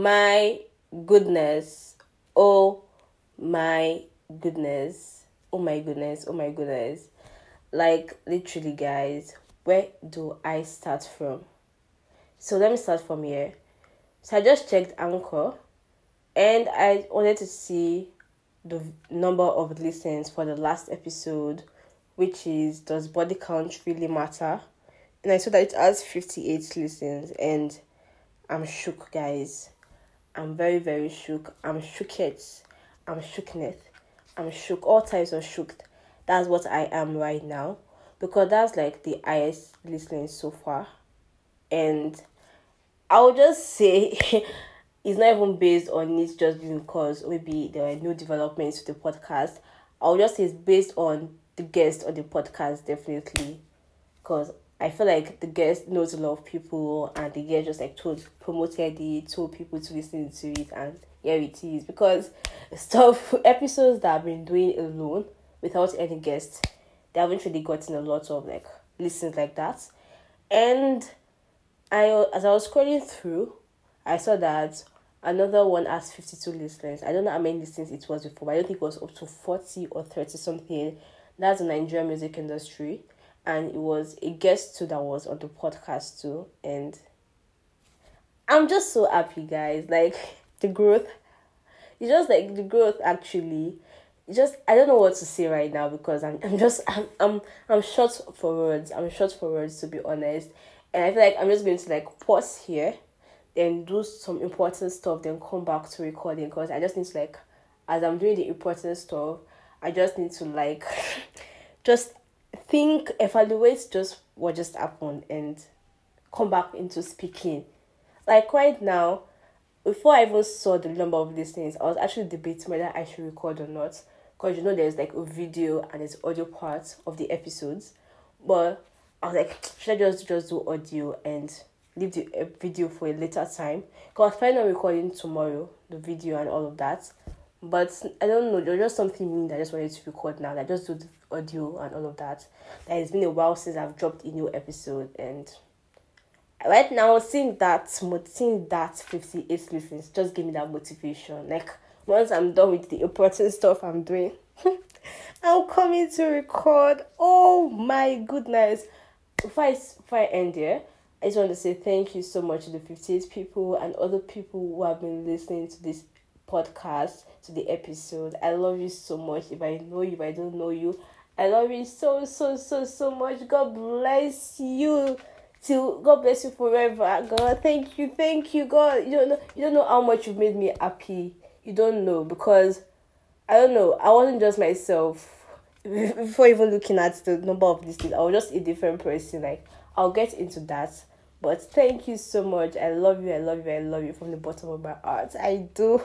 my goodness. Oh my goodness. Oh my goodness. Oh my goodness. Like, literally, guys, where do I start from? So let me start from here. So I just checked Anchor and I wanted to see the number of listens for the last episode, which is Does Body Count Really Matter? And I saw that it has 58 listens, and I'm shook, guys. I'm very, very shook. I'm shooketh. I'm shookness. I'm shook. All types of shook. That's what I am right now. Because that's like the highest listening so far. And I'll just say it's not even based on it just because maybe there are new developments to the podcast. I'll just say it's based on the guest on the podcast, definitely. Because I feel like the guest knows a lot of people and the guest just like promoted it, told people to listen to it, and here it is. Because episodes that I've been doing alone without any guests, they haven't really gotten a lot of like listens like that. And as I was scrolling through, I saw that another one has 52 listens. I don't know how many listens it was before, but I don't think it was up to 40 or 30 something. That's the Nigerian music industry. And it was a guest too that was on the podcast too. And I'm just so happy, guys. Like, the growth. It's just like the growth actually. I don't know what to say right now because I'm short for words. I'm short for words, to be honest. And I feel like I'm just going to like pause here, then do some important stuff, then come back to recording, because I just need to like, as I'm doing the important stuff, I just need to like just think, evaluate just what just happened, and come back into speaking. Like right now, before I even saw the number of listeners, I was actually debating whether I should record or not. Because there's like a video and there's audio part of the episodes. But I was like, should I just do audio and leave the video for a later time? Because I was planning on recording tomorrow, the video and all of that. But I don't know, there's just something in me that I just wanted to record now. Like, just do the audio and all of that. Like, it's been a while since I've dropped a new episode. And right now, seeing that 58 listens just gave me that motivation. Like, once I'm done with the important stuff I'm doing, I'm coming to record. Oh my goodness. Before I end here, I just want to say thank you so much to the 58 people and other people who have been listening to this podcast, to the episode. I love you so much. If I know you, if I don't know you, I love you so much. God bless you. God bless you forever. God, thank you, God. You don't know how much you've made me happy. You don't know, because I don't know. I wasn't just myself before even looking at the number of listeners. I was just a different person. Like, I'll get into that. But thank you so much. I love you from the bottom of my heart. I do.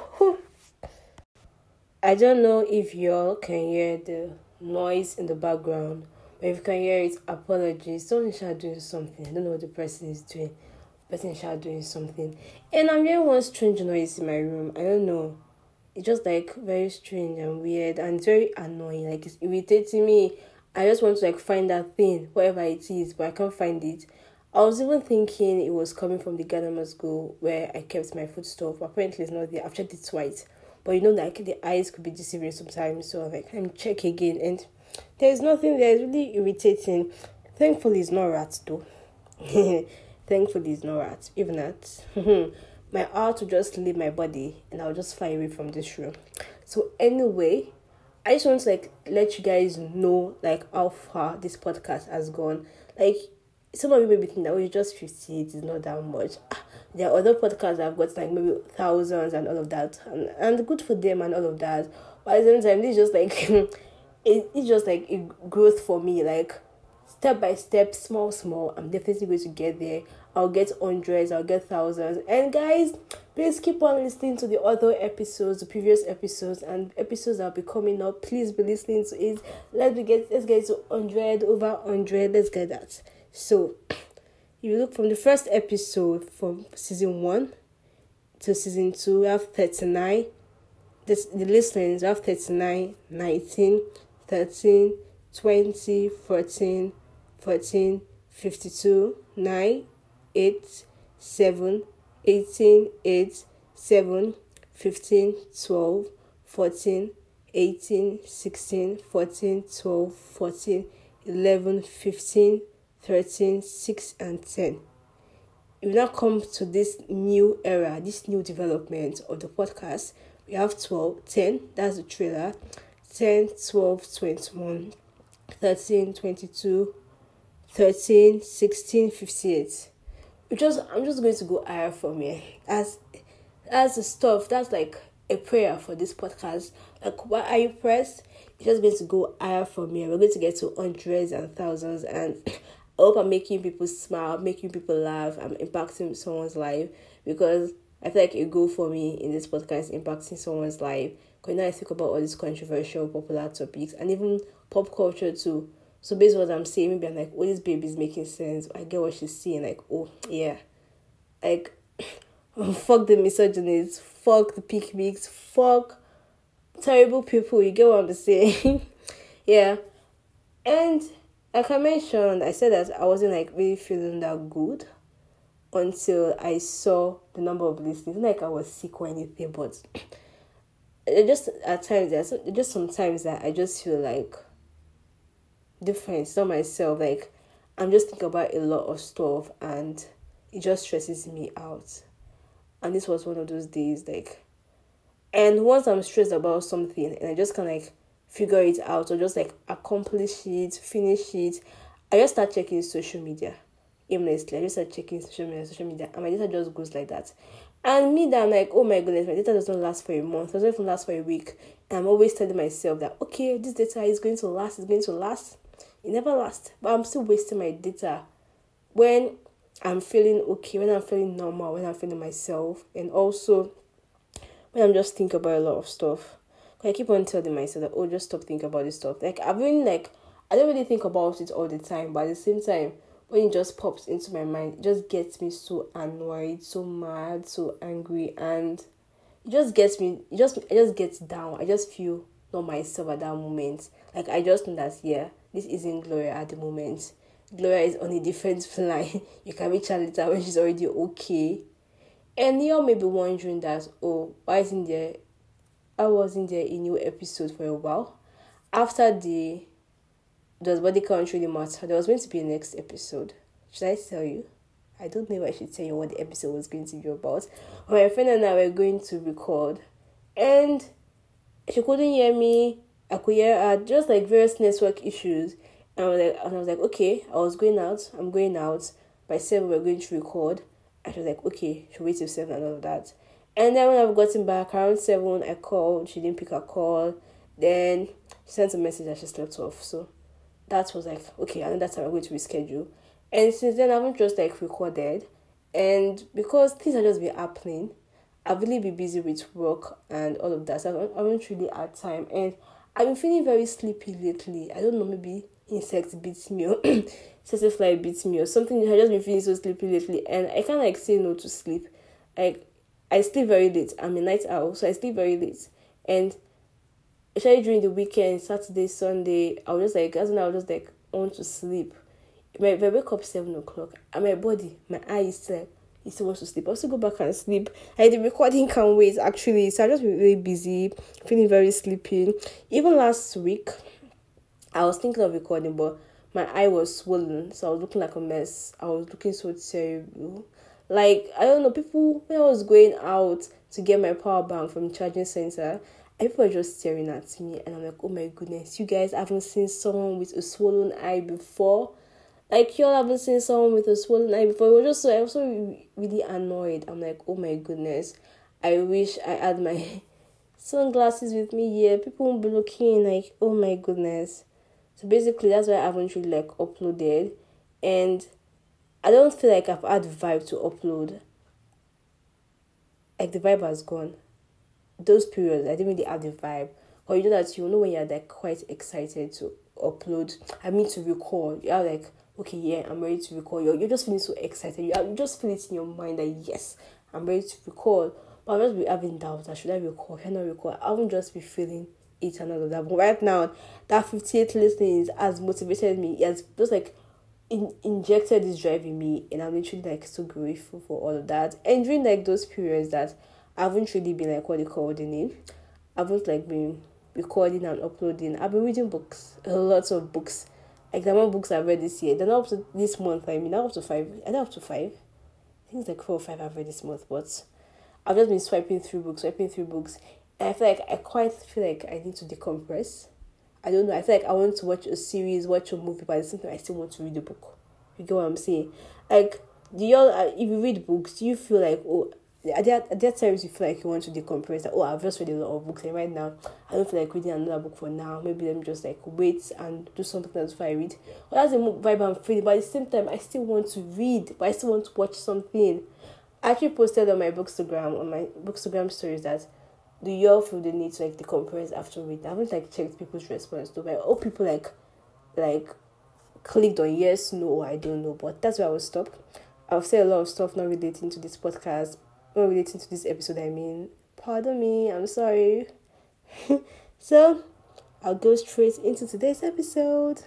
I don't know if y'all can hear the noise in the background. But if you can hear it, apologies. Someone is doing something. I don't know what the person is doing. The person is doing something. And I'm hearing one strange noise in my room. I don't know. It's just like very strange and weird and very annoying. Like, it's irritating me. I just want to like find that thing, whatever it is, but I can't find it. I was even thinking it was coming from the Ghana Must Go where I kept my foodstuff. Apparently it's not there. I've checked it twice. But like the eyes could be deceiving sometimes. So I'm like, let me check again. And there's nothing there. It's really irritating. Thankfully it's not rats though. Thankfully it's not rats. Even that. My heart will just leave my body and I'll just fly away from this room. So anyway, I just want to like let you guys know like how far this podcast has gone. Like, some of you may be thinking that it's just 50, it's not that much. There are other podcasts that have got like maybe thousands and all of that, and good for them and all of that. But at the same time, this is just like it's just like a growth for me. Like, step by step, small, I'm definitely going to get there. I'll get hundreds, I'll get thousands. And guys, please keep on listening to the other episodes, the previous episodes, and episodes that will be coming up. Please be listening to it. Let's get to 100, over 100. Let's get that. So, if you look from the first episode from season 1 to season 2, we have 39. The listeners have 39, 19, 13, 20, 14, 52, 9, 8, 7, 18, 8, 7, 15, 12, 14, 18, 16, 14, 12, 14, 11, 15, 13, 6, and 10. We now come to this new era, this new development of the podcast. We have 12, 10, that's the trailer, 10, 12, 21, 13, 22, 13, 16, 58. I'm just going to go higher from here. As the stuff, that's like a prayer for this podcast. Like, why are you pressed? It's just going to go higher from here. We're going to get to hundreds and thousands, and I hope I'm making people smile, making people laugh. I'm impacting someone's life, because I feel like a goal for me in this podcast is impacting someone's life. Because now I think about all these controversial, popular topics, and even pop culture too. So based on what I'm saying, maybe I'm like, oh, this baby's making sense. I get what she's saying. Like, oh, yeah. Like, fuck the misogynists. Fuck the pick-mix. Fuck terrible people. You get what I'm saying? Yeah. And like I mentioned, I said that I wasn't like really feeling that good until I saw the number of listeners. Not like I was sick or anything, but it just at times, there's just sometimes that I just feel like different. It's not myself. Like, I'm just thinking about a lot of stuff, and it just stresses me out. And this was one of those days, like, and once I'm stressed about something and I just can like figure it out, or just like accomplish it, finish it, I just start checking social media aimlessly. I just start checking social media, and my data just goes like that. And me, that I'm like, oh my goodness, my data does not last for a month, it doesn't even last for a week. And I'm always telling myself that, okay, this data is going to last, it's going to last. It never lasts, but I'm still wasting my data when I'm feeling okay, when I'm feeling normal, when I'm feeling myself, and also when I'm just thinking about a lot of stuff. I keep on telling myself that, oh, just stop thinking about this stuff. Like, I don't really think about it all the time, but at the same time, when it just pops into my mind, it just gets me so annoyed, so mad, so angry, and it just gets me, I just get down. I just feel not myself at that moment. Like, I just know that, yeah, this isn't Gloria at the moment. Gloria is on a different flight. You can reach her later when she's already okay. And you may be wondering that, oh, why wasn't there a new episode for a while? After Does Body Count Really Matter? There was going to be a next episode. Should I tell you? I don't know if I should tell you what the episode was going to be about. But my friend and I were going to record, and she couldn't hear me. I could hear her, just like various network issues. And I was like, okay, I'm going out. By 7, we're going to record. And she was like, okay, she'll wait till 7 and all of that. And then when I've gotten back around 7, I called. She didn't pick her call. Then she sent a message that she slept off. So that was like, okay, and that's how we're going to reschedule. And since then, I haven't just like recorded. And because things have just been happening, I've really been busy with work and all of that. So I haven't really had time. And I've been feeling very sleepy lately. I don't know, maybe insects beats me, or tsetse fly beats me, or something. I've just been feeling so sleepy lately, and I can't like say no to sleep. Like, I sleep very late. I'm a night owl, so I sleep very late. And especially during the weekend, Saturday, Sunday, I was just like want to sleep. If I wake up 7 o'clock, and my body, my eye is still he still wants to sleep. I also go back and sleep. Like, the recording can't wait, actually. So I just been really busy, feeling very sleepy. Even last week, I was thinking of recording, but my eye was swollen, so I was looking like a mess. I was looking so terrible. Like, I don't know, people, when I was going out to get my power bank from the charging center, people were just staring at me, and I'm like, oh my goodness, you guys haven't seen someone with a swollen eye before? Like, y'all haven't seen someone with a swollen eye before? I was so really annoyed. I'm like, oh my goodness, I wish I had my sunglasses with me here. People won't be looking like, oh my goodness. So basically, that's why I haven't really like uploaded, and I don't feel like I've had vibe to upload. Like, the vibe has gone. Those periods, I didn't really have the vibe. Or you know that you know when you're like quite excited to upload. I mean, to record. You're like, okay, yeah, I'm ready to record. You're just feeling so excited. You just feel it in your mind that yes, I'm ready to record. But I'm just be having doubts that should I record? Should I not record? I won't just be feeling it and all of that. But right now, that 58 listenings has motivated me. It has just like injected this drive in me, and I'm literally like so grateful for all of that. And during like those periods that I haven't really been like what they call the name. I haven't like been recording and uploading. I've been reading books, a lot of books. Like the amount of books I've read this year. They're not up to this month. I mean, not up to five. Are they up to five? I think it's like 4 or 5 I've read this month, but I've just been swiping through books. And I feel like I quite feel like I need to decompress. I don't know. I feel like I want to watch a series, watch a movie, but at the same time, I still want to read a book. You get what I'm saying? Like, do y'all, if you read books, do you feel like, oh, are there times you feel like you want to decompress? Like, oh, I've just read a lot of books, and right now, I don't feel like reading another book for now. Maybe let me just like wait and do something else before I read. Well, that's the vibe I'm feeling, but at the same time, I still want to read, but I still want to watch something. I actually posted on my Bookstagram stories that do y'all feel the need to like decompress after reading? I haven't like checked people's response though, but I hope people like clicked on yes, no, or I don't know. But that's where I will stop. I've said a lot of stuff not relating to this podcast, not relating to this episode. I mean, pardon me, I'm sorry. So I'll go straight into today's episode.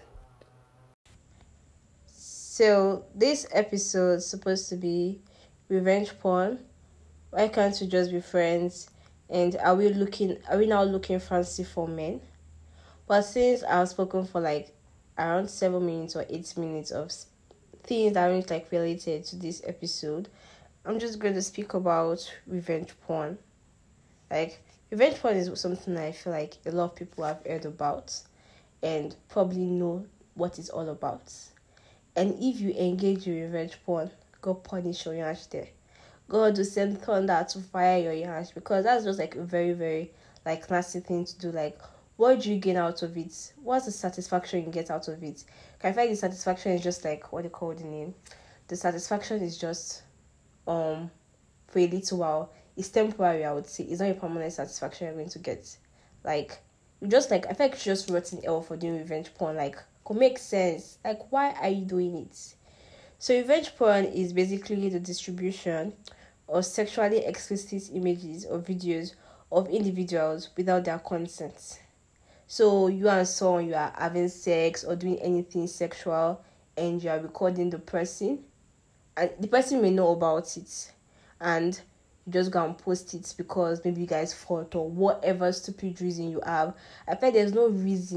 So this episode is supposed to be revenge porn. Why can't we just be friends? And are we now looking fancy for men? But since I've spoken for like around 7 minutes or 8 minutes of things that aren't like related to this episode, I'm just going to speak about revenge porn. Like, revenge porn is something I feel like a lot of people have heard about and probably know what it's all about. And if you engage in revenge porn, go punish your yash there. God will send thunder to fire your yash, because that's just like a very, very like nasty thing to do. Like, what do you gain out of it? What's the satisfaction you get out of it? I find the satisfaction is just like what they call the name. The satisfaction is just for a little while. It's temporary, I would say. It's not a permanent satisfaction you're going to get. Like, you just like, I feel like you're just rotten hell for doing revenge porn. Like, could make sense. Like, why are you doing it? So revenge porn is basically the distribution of sexually explicit images or videos of individuals without their consent. So you and someone, you are having sex or doing anything sexual, and you are recording the person, and the person may know about it, and you just go and post it because maybe you guys fought or whatever stupid reason you have. I feel there's no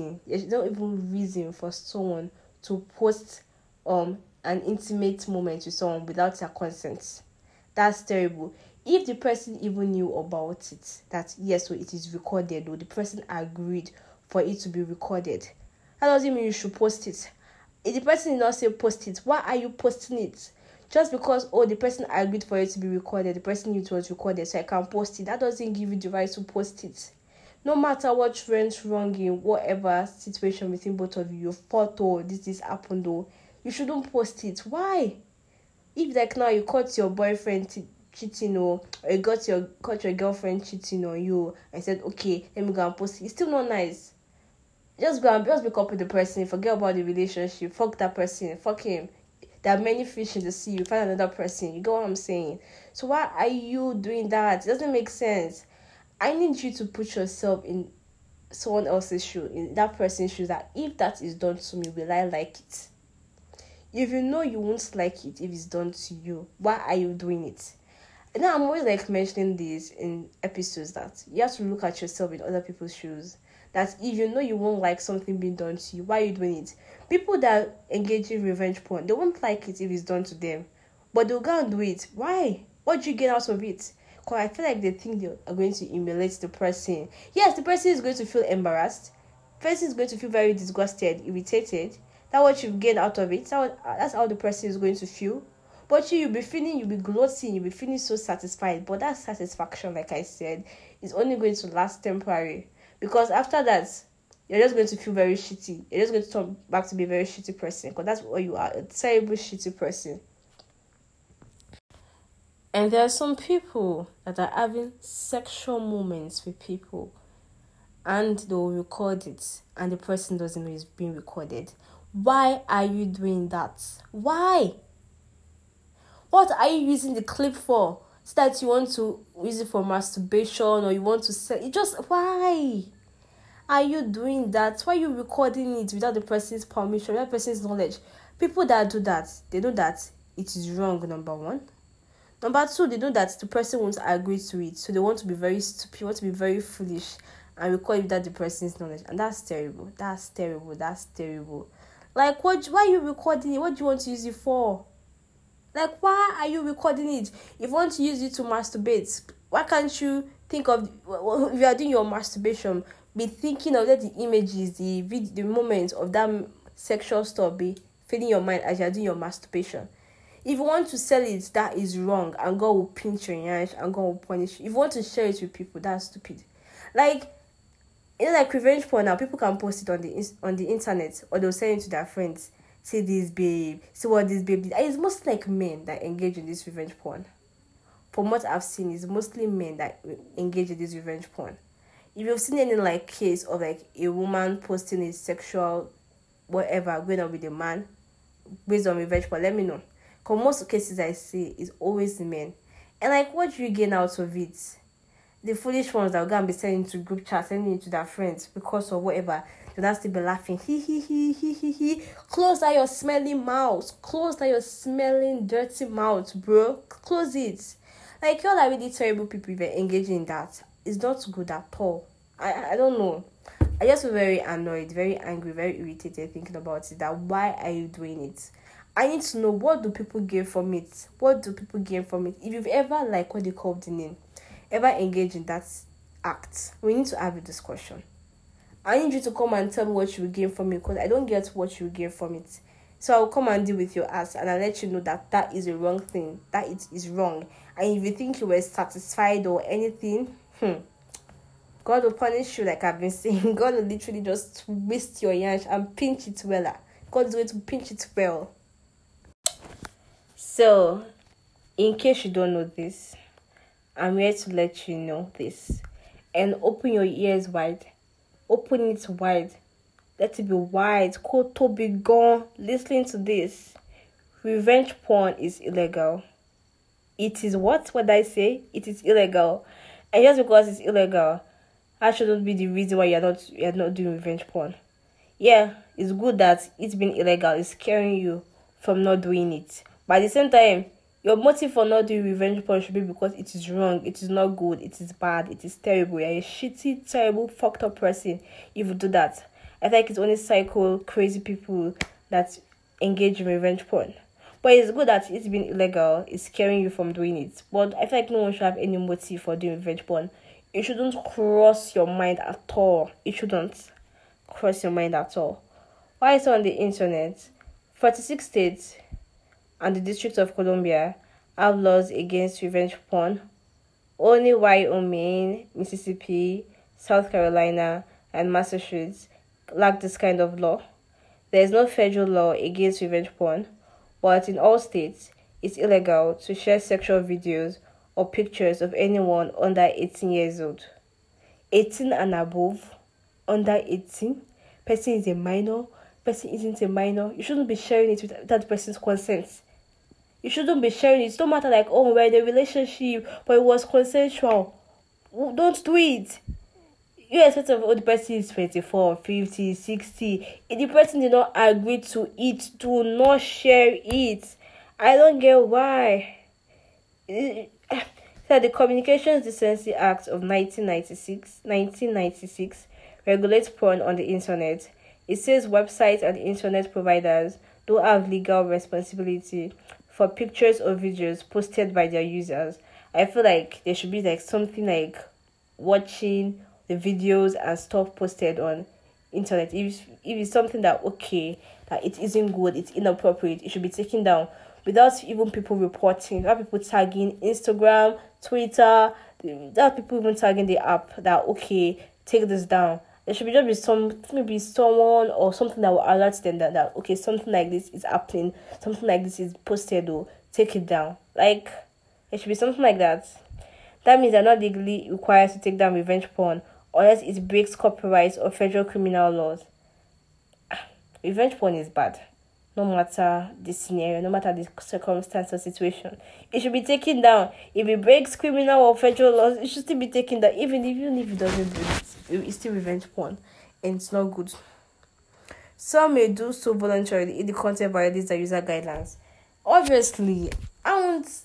even reason for someone to post an intimate moment with someone without their consent. That's terrible. If the person even knew about it, that yes, so it is recorded, or the person agreed for it to be recorded, that doesn't mean you should post it. If the person did not say post it, why are you posting it? Just because, the person agreed for it to be recorded, the person knew it was recorded, so I can post it, that doesn't give you the right to post it. No matter what went wrong in whatever situation between both of you fought, this happened, you shouldn't post it. Why? If like now you caught your boyfriend cheating, or you caught your girlfriend cheating on you and said, okay, let me go and post it, it's still not nice. Just break up with the person, forget about the relationship, fuck that person, fuck him. There are many fish in the sea, you find another person, you get what I'm saying? So why are you doing that? It doesn't make sense. I need you to put yourself in someone else's shoe, in that person's shoes, that if that is done to me, will I like it? If you know you won't like it if it's done to you, why are you doing it? And now I'm always like mentioning this in episodes, that you have to look at yourself in other people's shoes. That if you know you won't like something being done to you, why are you doing it? People that engage in revenge porn, they won't like it if it's done to them, but they'll go and do it. Why? What do you get out of it? Because I feel like they think they are going to emulate the person. Yes, the person is going to feel embarrassed. The person is going to feel very disgusted, irritated. That's what you get out of it. That's how the person is going to feel. But you'll be gloating, you'll be feeling so satisfied. But that satisfaction, like I said, is only going to last temporary. Because after that, you're just going to feel very shitty. You're just going to turn back to be a very shitty person. Because that's what you are, a terrible shitty person. And there are some people that are having sexual moments with people, and they'll record it, and the person doesn't know it's being recorded. Why are you doing that? Why? What are you using the clip for? So that you want to use it for masturbation, or you want to sell it? Why are you doing that? Why are you recording it without the person's permission, without the person's knowledge? People that do that, they know that it is wrong, number one. Number two, they know that the person won't agree to it, so they want to be very stupid, want to be very foolish, and record without the person's knowledge, and that's terrible. That's terrible. That's terrible. Like, what? Why are you recording it? What do you want to use it for? Like, why are you recording it? If you want to use it to masturbate, why can't you think of, if you are doing your masturbation, be thinking of the images, the moments of that sexual stuff be filling your mind as you are doing your masturbation. If you want to sell it, that is wrong, and God will pinch your hands and God will punish you. If you want to share it with people, that's stupid. Like, like revenge porn now, people can post it on the internet, or they'll send it to their friends. See this babe, see what this babe did. And it's mostly like men that engage in this revenge porn. From what I've seen, it's mostly men that engage in this revenge porn. If you've seen any like case of like a woman posting a sexual whatever going on with a man based on revenge porn, let me know. Because most cases I see is always the men. And like, what do you gain out of it? The foolish ones that are going to be sending to group chat, sending it to their friends because of whatever, they'll still be laughing. He. Close that your smelling mouth. Close that your smelling dirty mouth, bro. Close it. Like, y'all are really terrible people if you're engaging in that. It's not good at all. I don't know. I just feel very annoyed, very angry, very irritated thinking about it. That why are you doing it? I need to know, what do people gain from it? What do people gain from it? If you've ever, like what they call the name, ever engaged in that act, we need to have a discussion. I need you to come and tell me what you will gain from it, because I don't get what you will gain from it. So I'll come and deal with your ass, and I'll let you know that that is a wrong thing, that it is wrong. And if you think you were satisfied or anything, God will punish you, like I've been saying. God will literally just twist your yansh and pinch it well. God is going to pinch it well. So, in case you don't know this, I'm here to let you know this. And open your ears wide. Open it wide. Let it be wide. Koto be gone. Listening to this. Revenge porn is illegal. It is what? What did I say? It is illegal. And just because it's illegal, that shouldn't be the reason why you're not doing revenge porn. Yeah, it's good that it's been illegal. It's scaring you from not doing it. But at the same time, your motive for not doing revenge porn should be because it is wrong, it is not good, it is bad, it is terrible. You're a shitty, terrible, fucked up person if you do that. I think it's only psycho, crazy people that engage in revenge porn. But it's good that it's been illegal, it's scaring you from doing it. But I feel like no one should have any motive for doing revenge porn. It shouldn't cross your mind at all. It shouldn't cross your mind at all. Why is it on the internet? 46 states and the District of Columbia have laws against revenge porn. Only Wyoming, Mississippi, South Carolina, and Massachusetts lack this kind of law. There is no federal law against revenge porn, but in all states, it's illegal to share sexual videos or pictures of anyone under 18 years old. 18 and above, under 18, person is a minor, person isn't a minor. You shouldn't be sharing it without the person's consent. You shouldn't be sharing it. It's no matter like, oh, we're in a relationship, but it was consensual. Don't do it. You expect of the person is 24, 50, 60. If the person did not agree to it, do not share it. I don't get why. So the Communications Decency Act of 1996 regulates porn on the internet. It says websites and internet providers don't have legal responsibility for pictures or videos posted by their users. I feel like there should be like something like watching the videos and stuff posted on internet. If it's something that that it isn't good, it's inappropriate, it should be taken down without even people reporting, without people tagging Instagram, Twitter, without people even tagging the app that take this down. There should be maybe someone or something that will alert them that something like this is happening, something like this is posted, or take it down. Like, it should be something like that. That means they're not legally required to take down revenge porn unless it breaks copyright or federal criminal laws. Revenge porn is bad. No matter the scenario, no matter the circumstance or situation, it should be taken down. If it breaks criminal or federal laws, it should still be taken down. Even if it doesn't do it, it's still revenge porn, and it's not good. Some may do so voluntarily if the content violates the user guidelines. Obviously, I won't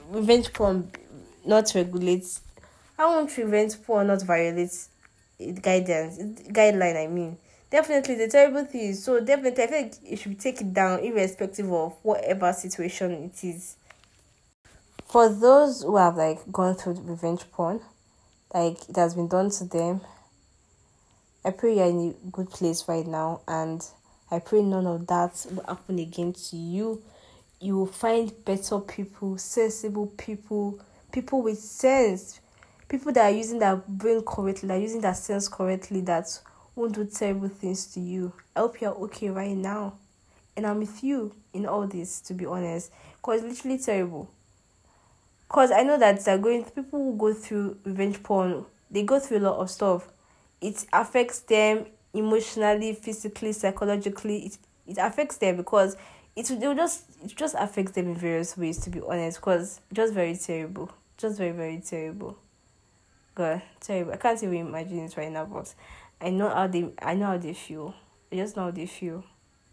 revenge porn not regulate? How won't revenge porn not violate guideline? I mean, definitely the terrible thing. So definitely, I think you should take it down, irrespective of whatever situation it is. For those who have like gone through revenge porn, like it has been done to them, I pray you're in a good place right now, and I pray none of that will happen again to you. You will find better people, sensible people, people with sense, people that are using their brain correctly, that are using their sense correctly, that won't do terrible things to you. I hope you're okay right now. And I'm with you in all this, to be honest. Because it's literally terrible. Because I know that people who go through revenge porn, they go through a lot of stuff. It affects them emotionally, physically, psychologically. It affects them because it just affects them in various ways, to be honest. Because just very terrible. Just very, very terrible. God, terrible. I can't even imagine it right now, but I know how they feel. I just know how they feel.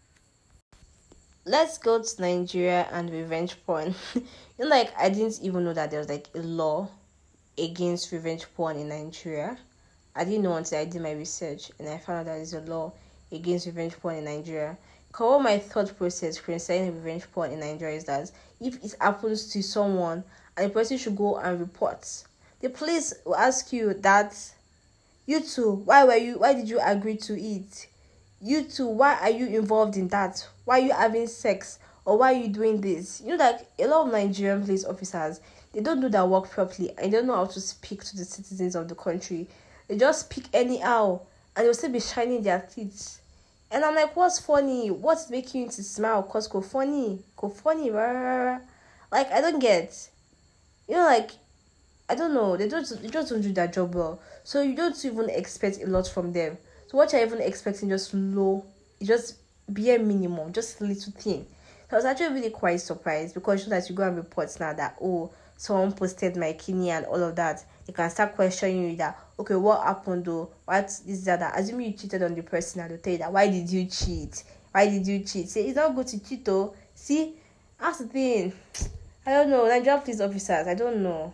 Let's go to Nigeria and revenge porn. Like I didn't even know that there was like a law against revenge porn in Nigeria. I didn't know until I did my research and I found out that there's a law against revenge porn in Nigeria. Cause what my thought process concerning revenge porn in Nigeria is that if it happens to someone and the person should go and report, the police will ask you that you too, why did you agree to it? You too, why are you involved in that? Why are you having sex? Or why are you doing this? That a lot of Nigerian police officers, they don't do their work properly and they don't know how to speak to the citizens of the country. They just speak anyhow and they'll still be shining their teeth. And I'm like, what's funny? What's making you to smile? Cause go funny. Go funny. Rah, rah, rah. Like, I don't get. Like, I don't know. They just don't do their job well. So you don't even expect a lot from them. So what you're even expecting just low. It's just bare minimum. Just a little thing. So I was actually really quite surprised because that you go and report now that, oh, someone posted my kidney and all of that. They can start questioning you that, okay, what happened though? What is that? Assuming you cheated on the person and they'll tell you that, why did you cheat? Why did you cheat? Say, it's not good to cheat though. See, that's the thing. I don't know. Nigerian police officers, I don't know.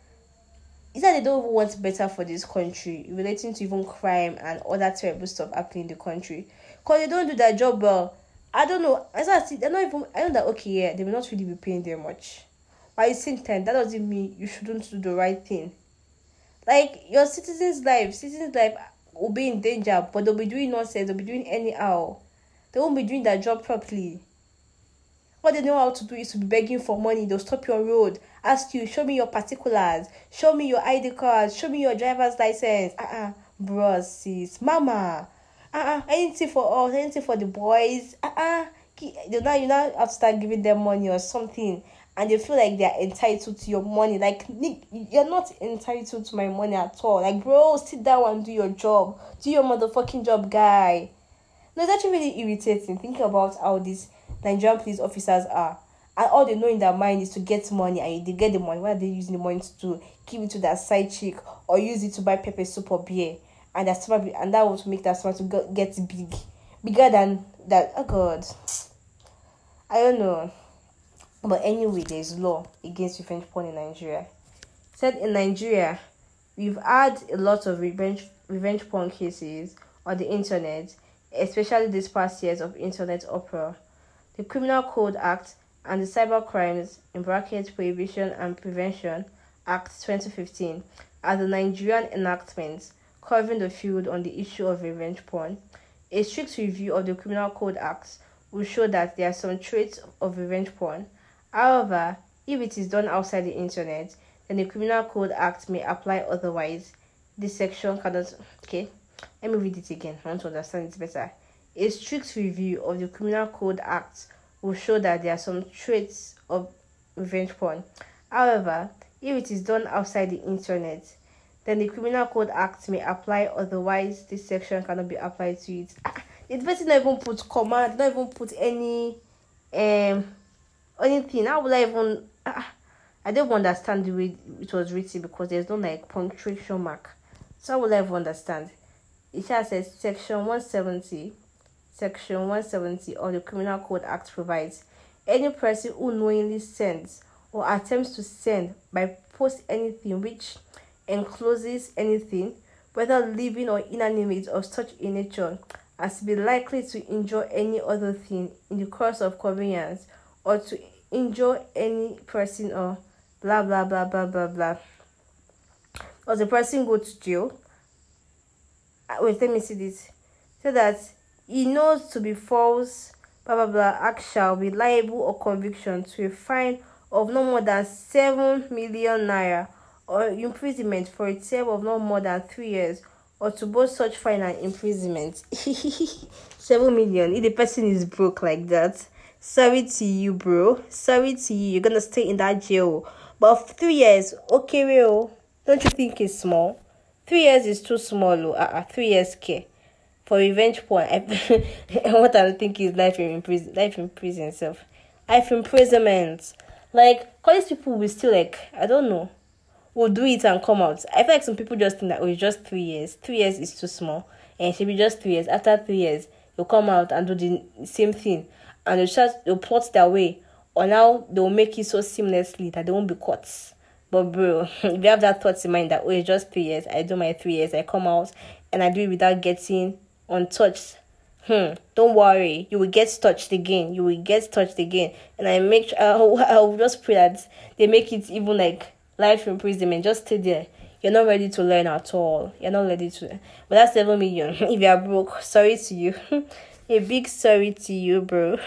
Is that they don't even want better for this country relating to even crime and other terrible stuff happening in the country. Because they don't do their job well. I don't know. As I see, they're not even. I know that okay, yeah, they will not really be paying them much. But at the same time, that doesn't mean you shouldn't do the right thing. Like your citizens' life will be in danger, but they'll be doing nonsense. They'll be doing anyhow. They won't be doing their job properly. What they know how to do is to be begging for money. They'll stop you on road, ask you, show me your particulars, show me your ID card, show me your driver's license. Bros, sis, mama. Anything for us, anything for the boys. You now have to start giving them money or something, and they feel like they're entitled to your money. Like, you're not entitled to my money at all. Like, bro, sit down and do your job. Do your motherfucking job, guy. No, it's actually really irritating thinking about how these Nigerian police officers are. And all they know in their mind is to get money, and they get the money. What are they using the money to do? Give it to their side chick or use it to buy pepper soup or beer. And that would make that stomach to get big. Bigger than that. Oh God. I don't know. But anyway, there's law against revenge porn in Nigeria. Said in Nigeria, we've had a lot of revenge porn cases on the internet, especially these past years of internet uproar. The Criminal Code Act and the Cyber Crimes in brackets Prohibition and Prevention Act 2015 are the Nigerian enactments covering the field on the issue of revenge porn. A strict review of the Criminal Code Act will show that there are some traits of revenge porn. However, if it is done outside the internet, then the Criminal Code Act may apply otherwise. This section cannot... Okay, let me read it again. I want to understand it better. A strict review of the Criminal Code Act will show that there are some traits of revenge porn. However, if it is done outside the internet, then the Criminal Code Act may apply otherwise this section cannot be applied to it. It's better not even put command, not even put any anything. How will I even I don't even understand the way it was written because there's no like punctuation mark. So how will I even understand? It just says Section 170 of the Criminal Code Act provides any person who knowingly sends or attempts to send by post anything which encloses anything, whether living or inanimate, of such a nature as to be likely to injure any other thing in the course of conveyance, or to injure any person, or blah blah blah blah blah blah. Does the person go to jail? Wait, let me see this. So that he knows to be false, blah blah blah, act shall be liable or conviction to a fine of no more than 7 million naira, or imprisonment for a term of no more than 3 years, or to both such fine and imprisonment. 7 million. If the person is broke like that, sorry to you, bro. Sorry to you. You're gonna stay in that jail. But 3 years, okay, real. Don't you think it's small? 3 years is too small. 3 years, care for revenge porn. What I think is life in prison. Life in prison itself. Life imprisonment. Like, college people will still, like, I don't know, will do it and come out. I feel like some people just think that, oh, it's just 3 years. 3 years is too small. And it should be just 3 years. After 3 years, they'll come out and do the same thing. And they'll plot their way. Or now they'll make it so seamlessly that they won't be caught. But bro, if you have that thoughts in mind that, oh, it's just 3 years, I do my 3 years, I come out and I do it without getting untouched. Don't worry, you will get touched again. You will get touched again. And I make sure, I will just pray that they make it even like life imprisonment. Just stay there. You're not ready to learn at all. You're not ready to. But that's 7 million. If you are broke, sorry to you. A big sorry to you, bro.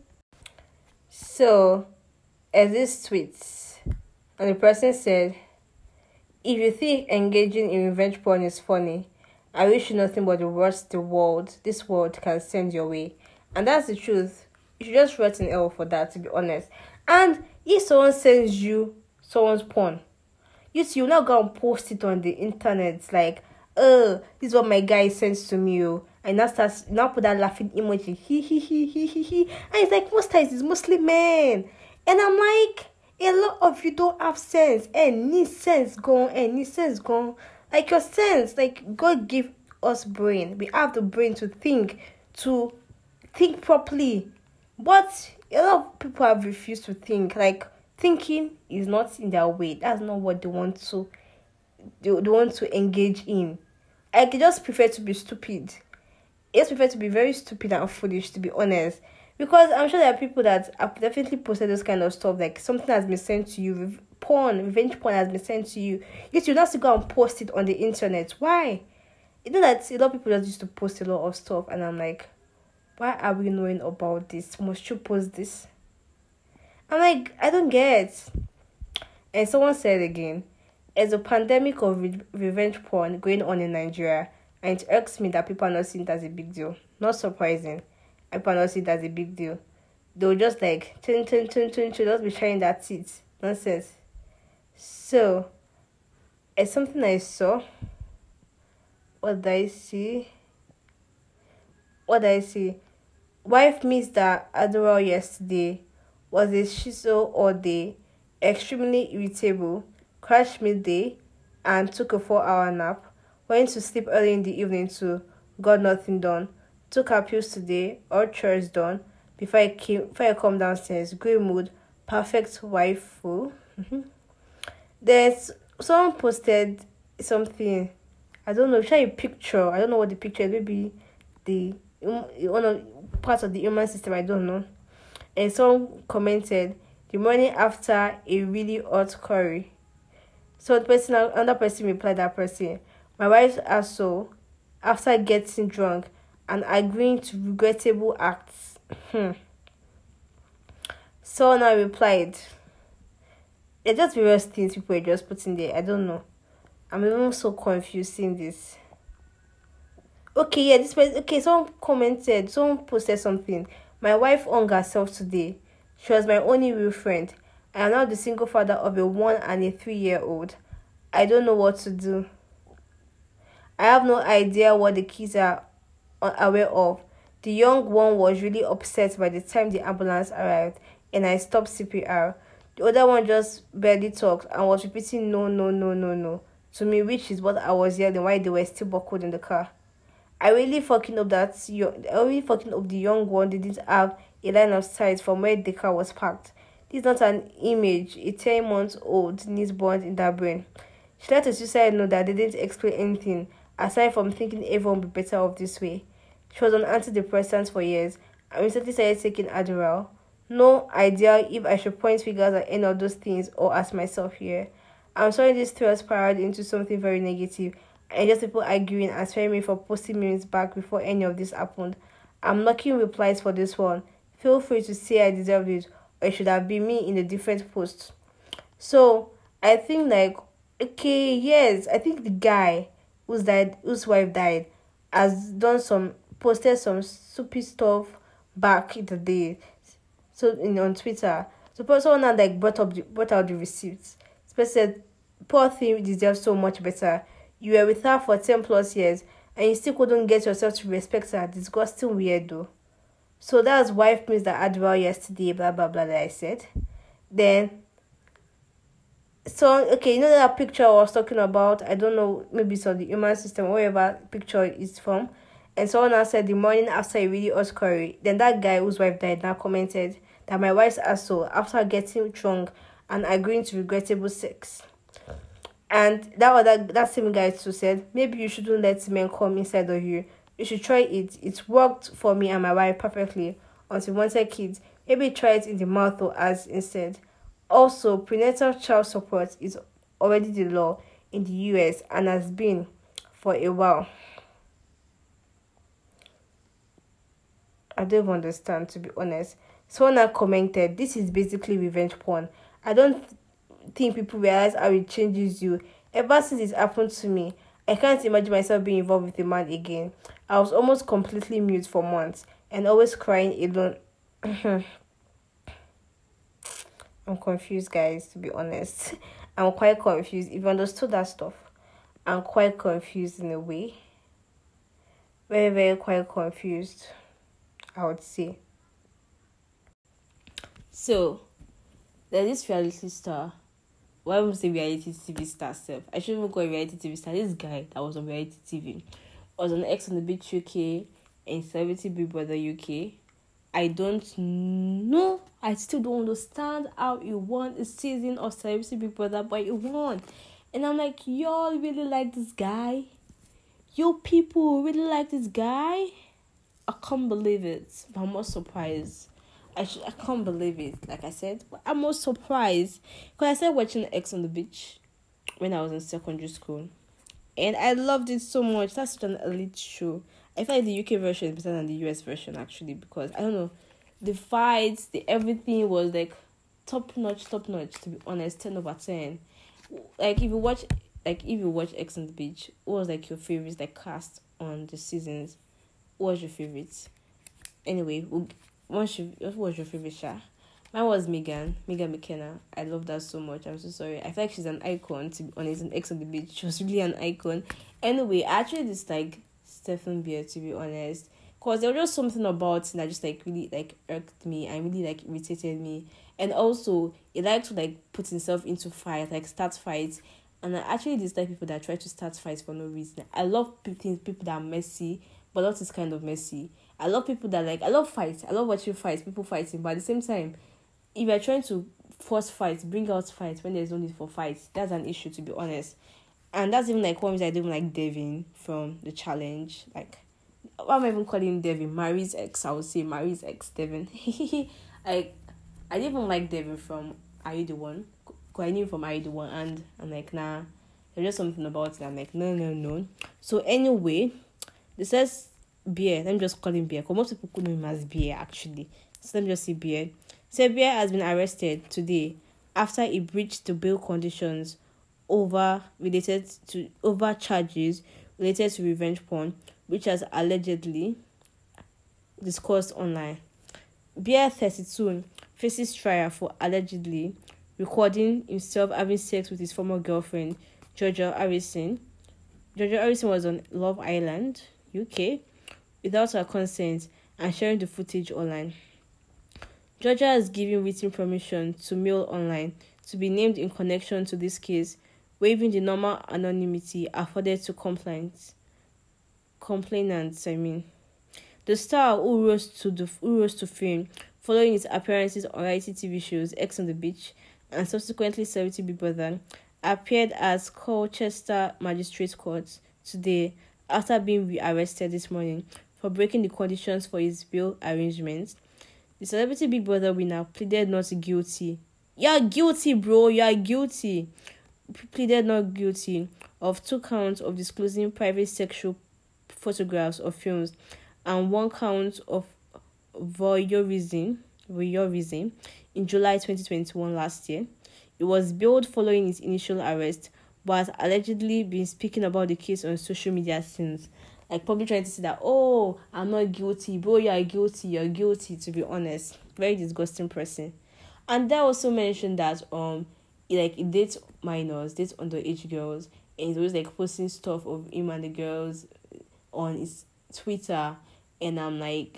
So, as this tweets, and the person said, if you think engaging in revenge porn is funny, I wish you nothing but the worst this world can send your way. And that's the truth. You should just write an L for that, to be honest. And if someone sends you someone's porn, you'll not go and post it on the internet. It's like, oh, this is what my guy sends to me. And now put that laughing emoji. He. And it's like, most times it's mostly men. And I'm like, a lot of you don't have sense. Any sense gone. Like your sense, like God give us brain. We have the brain to think properly. But a lot of people have refused to think. Like, thinking is not in their way. That's not what they want to. They want to engage in. Like, they just prefer to be stupid. They just prefer to be very stupid and foolish, to be honest. Because I'm sure there are people that have definitely posted this kind of stuff. Like, something has been sent to you. Revenge porn has been sent to you. Yet you have to go and post it on the internet. Why? You know that a lot of people just used to post a lot of stuff. And I'm like, why are we knowing about this? Must you post this? I'm like, I don't get. And someone said again, there's a pandemic of revenge porn going on in Nigeria. And it irks me that people are not seeing it as a big deal. Not surprising. People are not seeing it as a big deal. They'll just like, just be sharing that teeth. Nonsense. So, it's something I saw. What did I see? Wife Mr. Adderall yesterday was a shizo all day, extremely irritable, crashed midday, and took a 4-hour nap. Went to sleep early in the evening too. Got nothing done. Took her pills today, all chores done. Before I come downstairs, great mood, perfect waifu. There's someone posted something. I don't know. Show a picture. I don't know what the picture is. Maybe the one of parts of the human system. I don't know. And someone commented the morning after a really hot curry. So another person replied that person. My wife also after getting drunk and agreeing to regrettable acts. So I replied. It's just various things people are just putting there. I don't know. I'm even so confused seeing this. Okay, yeah, this person. Okay, someone posted something. My wife hung herself today. She was my only real friend. I am now the single father of a 1 and a 3-year-old. I don't know what to do. I have no idea what the kids are aware of. The young one was really upset by the time the ambulance arrived and I stopped CPR. The other one just barely talked and was repeating no to me, which is what I was yelling while they were still buckled in the car. I really fucking hope the young one didn't have a line of sight from where the car was parked. This is not an image a 10-month-old needs burned in their brain. She let a suicide note that they didn't explain anything aside from thinking everyone would be better off this way. She was on antidepressants for years and recently started taking Adderall. No idea if I should point fingers at any of those things or ask myself here. I'm sorry this thread spiraled into something very negative and just people arguing and swearing me for posting memes back before any of this happened. I'm looking replies for this one. Feel free to say I deserved it or it should have been me in a different post. So I think like okay, yes, I think the guy whose wife died, has done some posted some stupid stuff back in the day. So on Twitter, so someone now like brought out the receipts. Especially said, poor thing deserves so much better. You were with her for 10 plus years, and you still couldn't get yourself to respect her. Disgusting weird though. So that's wife means that Adwell yesterday, blah blah blah that I said. Then so okay, that picture I was talking about, I don't know, maybe it's on the human system, wherever picture is from. And someone else said the morning after a really hot curry. Then that guy whose wife died now commented that my wife's asshole after getting drunk and agreeing to regrettable sex. And that same guy too said, maybe you shouldn't let men come inside of you. You should try it. It worked for me and my wife perfectly until we wanted kids. Maybe try it in the mouth or as instead. Also, prenatal child support is already the law in the US and has been for a while. I don't even understand, to be honest. Someone commented, this is basically revenge porn. I don't think people realize how it changes you. Ever since it happened to me, I can't imagine myself being involved with a man again. I was almost completely mute for months and always crying alone. I'm confused, guys, to be honest. I'm quite confused. If you understood that stuff, I'm quite confused in a way. Very, very quite confused, I would say. So, there's this reality star. Why would I say reality TV star self? I shouldn't even call it reality TV star. This guy that was on reality TV was on X on the Beach UK and Celebrity Big Brother UK. I don't know. I still don't understand how he won a season of Celebrity Big Brother, but he won. And I'm like, y'all really like this guy? You people really like this guy? I can't believe it. But I'm more surprised. I can't believe it. Like I said, but I'm more surprised because I started watching X on the Beach when I was in secondary school, and I loved it so much. That's such an elite show. I feel like the UK version is better than the US version actually, because I don't know, the fights, the everything was like top notch. To be honest, 10/10. Like if you watch X on the Beach, what was like your favorite like cast on the seasons? What was your favorite? Anyway, what was your favorite show? Mine was Megan McKenna. I love that so much. I'm so sorry. I feel like she's an icon, to be honest, in X on the Beach. She was really an icon. Anyway, I actually dislike Stephen Beer, to be honest. Because there was just something about him that just like really like irked me and really like irritated me. And also, he liked to like put himself into fight, like start fights. And I actually dislike people that try to start fights for no reason. I love people that are messy, but not this kind of messy. I love people that I love fights. I love watching fights, people fighting. But at the same time, if you're trying to force fights, bring out fights when there's no need for fights, that's an issue, to be honest. And that's even like one reason I don't like Devin from the challenge. Like, why am I even calling him Devin? Marie's ex, I would say Marie's ex, Devin. I didn't even like Devin from Are You The One? Because I knew him from Are You The One, and I'm like, nah, there's just something about it. I'm like, no. So anyway, this says Beer. Let me just call him Beer, because most people could know him as Beer actually. So let me just say Beer. So Beer has been arrested today after he breached the bail conditions over charges related to revenge porn, which has allegedly discussed online. Beer 32 faces trial for allegedly recording himself having sex with his former girlfriend, Georgia Harrison. Georgia Harrison was on Love Island, UK, without her consent and sharing the footage online. Georgia has given written permission to Mail Online to be named in connection to this case, waiving the normal anonymity afforded to complainants. The star who rose to fame following his appearances on reality TV shows X on the Beach and subsequently Celebrity Big Brother, appeared at Colchester Magistrates Court today after being rearrested this morning for breaking the conditions for his bail arrangements. The Celebrity Big Brother winner pleaded not guilty. You're guilty, bro. You're guilty. Pleaded not guilty of 2 counts of disclosing private sexual photographs or films and 1 count of voyeurism in July 2021 last year. He was bailed following his initial arrest, but has allegedly been speaking about the case on social media since. Like, probably trying to say that, oh, I'm not guilty. Bro, you're guilty, to be honest. Very disgusting person. And they also mentioned that, he dates minors, dates underage girls, and he's always, posting stuff of him and the girls on his Twitter. And I'm like,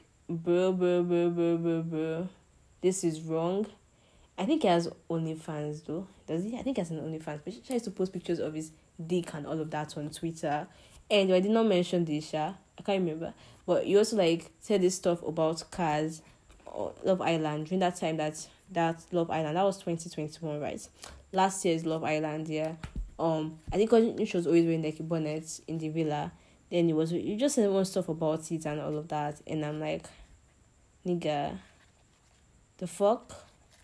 bro. This is wrong. I think he has OnlyFans though. Does he? I think he has an OnlyFans. But he tries to post pictures of his dick and all of that on Twitter. And I did not mention this, I can't remember. But he also said this stuff about cars or Love Island during that time that Love Island, that was 2021, right? Last year's Love Island, yeah. I think she was always wearing a bonnet in the villa. Then you just said more stuff about it and all of that. And I'm like, nigga, the fuck?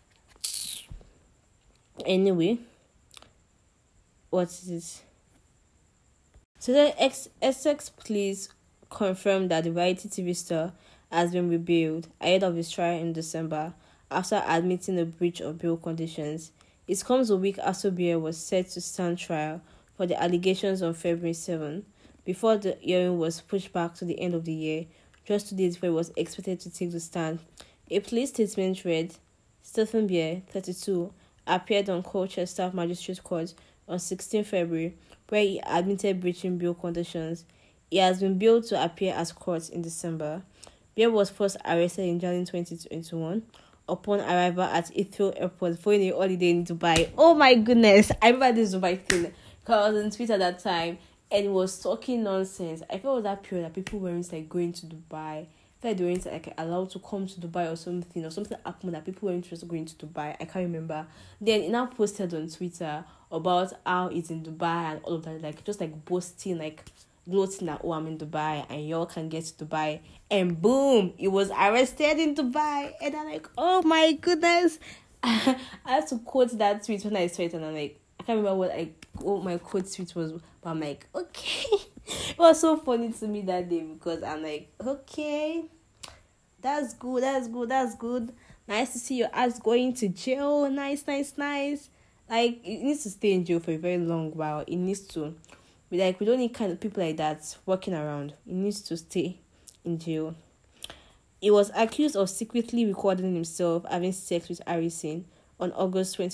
Anyway, what is it? So the Essex police confirmed that the reality TV star has been rebailed ahead of his trial in December after admitting a breach of bail conditions. It comes a week after Beer was set to stand trial for the allegations on February 7, before the hearing was pushed back to the end of the year, just 2 days before he was expected to take the stand. A police statement read, Stephen Beer, 32, appeared on Colchester Magistrates Court on 16 February, where he admitted breaching bail conditions. He has been bailed to appear at court in December. Beer was first arrested in January 2021 upon arrival at Heathrow Airport for a holiday in Dubai. Oh my goodness, I remember this Dubai thing because I was on Twitter at that time and it was talking nonsense. I felt that period that people weren't going to Dubai. I felt they weren't allowed to come to Dubai or something happened that people weren't just going to Dubai. I can't remember. Then it now posted on Twitter about how it's in Dubai and all of that, just boasting, gloating that, oh, I'm in Dubai and y'all can get to Dubai. And boom, he was arrested in Dubai. And I'm like, oh my goodness. I had to quote that tweet when I saw it and I'm like, I can't remember what my quote tweet was, but I'm like, okay. It was so funny to me that day because I'm like, okay, that's good. Nice to see your ass going to jail. Nice. It needs to stay in jail for a very long while. It needs to. We don't need kind of people like that walking around. It needs to stay in jail. He was accused of secretly recording himself having sex with Harrison on August 2,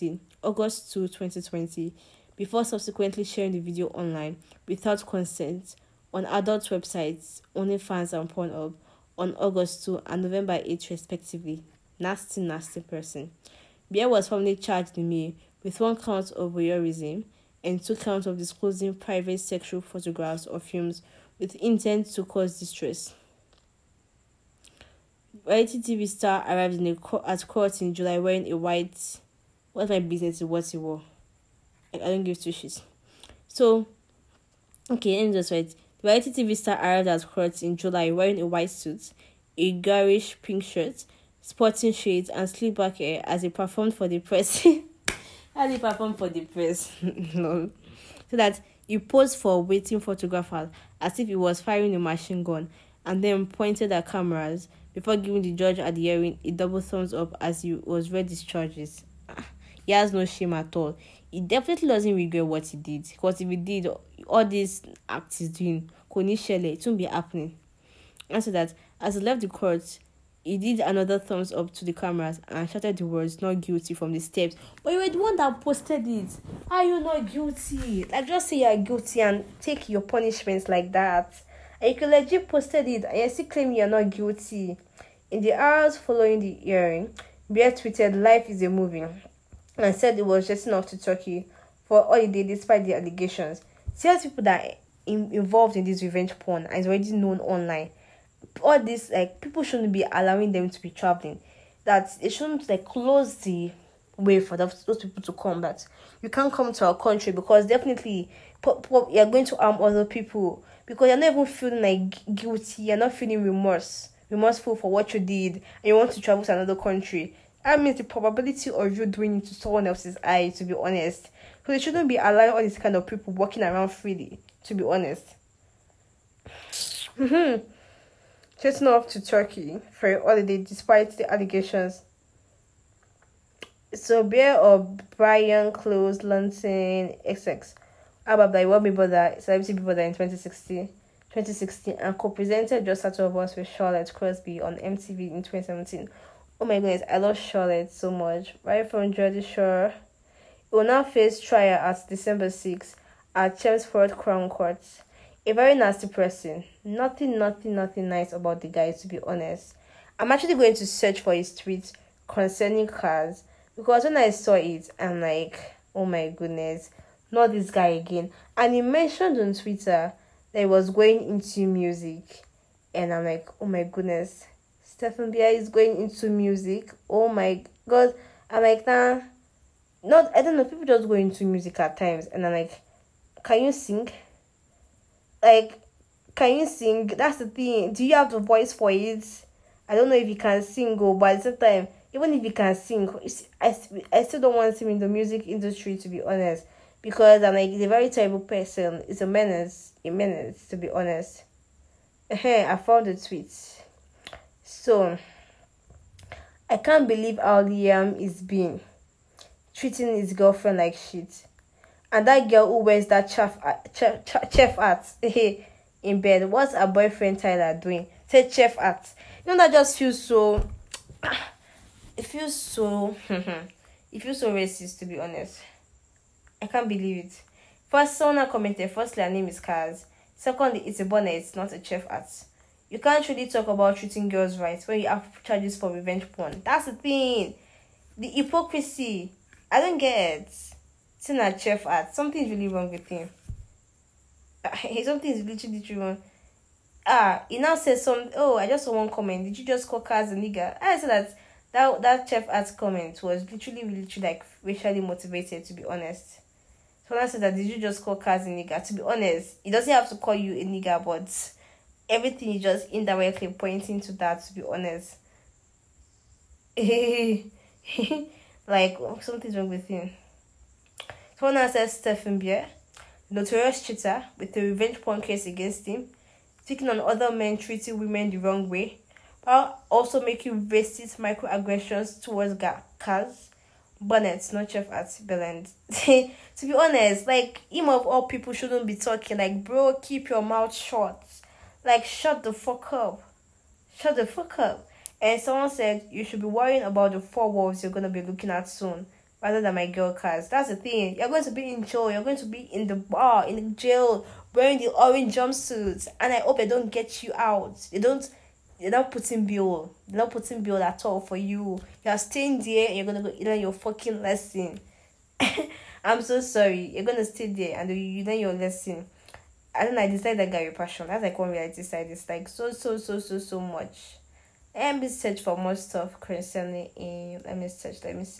2020, before subsequently sharing the video online without consent on adult websites, OnlyFans and Pornhub, on August 2 and November 8 respectively. Nasty person. Beer was formally charged in May with 1 count of voyeurism and 2 counts of disclosing private sexual photographs or films with intent to cause distress. Reality TV star arrived at court in July wearing a white... What's my business with what he wore? I don't give 2 shits. So, okay, let me just write. The reality TV star arrived at court in July wearing a white suit, a garish pink shirt, sporting shades, and slick back hair as he performed for the press. As he performed for the press. No. So that he posed for waiting photographers as if he was firing a machine gun and then pointed at cameras before giving the judge at the hearing a double thumbs up as he was read his charges. He has no shame at all. He definitely doesn't regret what he did. Because if he did, all these acts he's doing, it won't be happening. And so that, as he left the court, he did another thumbs up to the cameras and shouted the words, not guilty, from the steps. But you were the one that posted it. How are you not guilty? Just say you're guilty and take your punishments like that. And you could legit posted it and you still claim you're not guilty. In the hours following the hearing, Bear tweeted, "Life is a movie," and said it was jetting off to Turkey for holiday despite the allegations. Serious people that are involved in this revenge porn is already known online. All this, people shouldn't be allowing them to be traveling. that it shouldn't like close the way for those people to come. That you can't come to our country because definitely you're going to harm other people because you're not even feeling like guilty. You're not feeling remorseful for what you did, and you want to travel to another country. That means the probability of you doing it to someone else's eye, to be honest. So they shouldn't be allowing all these kind of people walking around freely, to be honest. Jetting off to Turkey for a holiday despite the allegations. So Bear or Brian closed launching XX. About the What Big Brother, Celebrity Big Brother in 2016 and co-presented Just Out of Us with Charlotte Crosby on MTV in 2017. Oh my goodness, I love Charlotte so much. Right from Jersey Shore. He will now face trial at December 6th at Chelmsford Crown Court. A very nasty person. Nothing nice about the guy, to be honest. I'm actually going to search for his tweets concerning cars because when I saw it, I'm like, oh my goodness, not this guy again. And he mentioned on Twitter that he was going into music. And I'm like, oh my goodness, Stephen Bia is going into music. Oh my god. I'm like, nah. I don't know, people just go into music at times. And I'm like, can you sing? Like, can you sing? That's the thing. Do you have the voice for it? I don't know if you can sing, but at the same time, even if you can sing, I still don't want him in the music industry, to be honest. Because I'm like, he's a very terrible person. It's a menace, to be honest. I found the tweet. So, I can't believe how Liam is being treating his girlfriend like shit. And that girl who wears that chef hat in bed, what's her boyfriend Tyler doing? Say chef hat. You know, that just feels so... It feels so racist, to be honest. I can't believe it. First, someone commented, firstly, her name is Kaz. Secondly, it's a bonnet, it's not a chef hat. You can't really talk about treating girls right when you have charges for revenge porn. That's the thing. The hypocrisy. I don't get it. It's not a chef hat. Something's really wrong with him. Something's literally wrong. He now says I just saw one comment. Did you just call Kaz a nigger? I said that chef hat comment was literally like racially motivated, to be honest. So I said that, did you just call Kaz a nigger? To be honest, he doesn't have to call you a nigger, but everything is just indirectly pointing to that, to be honest. Like, something's wrong with him. Someone else says Stephen Beer, notorious cheater with a revenge porn case against him, speaking on other men treating women the wrong way, while also making racist microaggressions towards Kaz. Bonnet, not chef at Beland. To be honest, like, him of all people shouldn't be talking. Like, bro, keep your mouth shut. Like, shut the fuck up. Shut the fuck up. And someone said, you should be worrying about the 4 wolves you're going to be looking at soon, rather than my girl Kaz. That's the thing. You're going to be in jail. You're going to be in the bar, in the jail, wearing the orange jumpsuits. And I hope they don't get you out. They're not putting bill. They're not putting bill at all for you. You're staying there and you're going to go learn your fucking lesson. I'm so sorry. You're going to stay there and you learn your lesson. I don't know. I dislike that guy with passion. That's like one reality side. It's like so much. Let me search for more stuff concerning him. Let me search.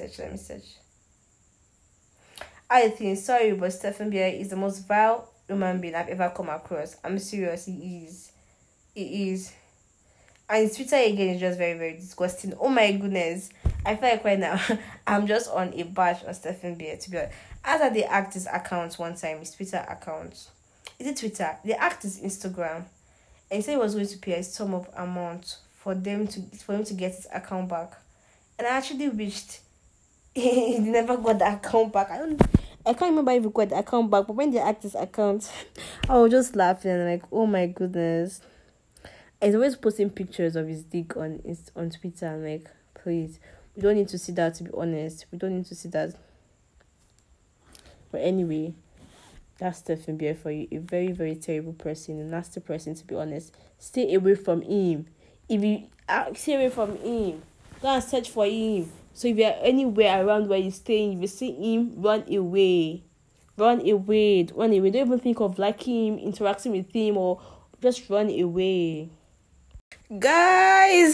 I think, sorry, but Stephen Beer is the most vile human being I've ever come across. I'm serious. He is. And his Twitter again is just very, very disgusting. Oh my goodness. I feel like right now I'm just on a bash on Stephen Beer, to be honest. As I they hacked his account one time, his Twitter account. Is it Twitter? They hacked his Instagram. And he said he was going to pay a sum of amount for him to get his account back. And I actually wished he never got the account back. I can't remember if he got the account back, but when they hacked his account, I was just laughing like, oh my goodness. He's always posting pictures of his dick on Twitter. I'm like, please, we don't need to see that, to be honest. We don't need to see that. But anyway, that's Stephen Beer for you. A very, very terrible person, a nasty person, to be honest. Stay away from him. If you stay away from him, go and search for him. So if you're anywhere around where you're staying, if you see him, run away. Don't even think of liking him, interacting with him, or just run away. Guys,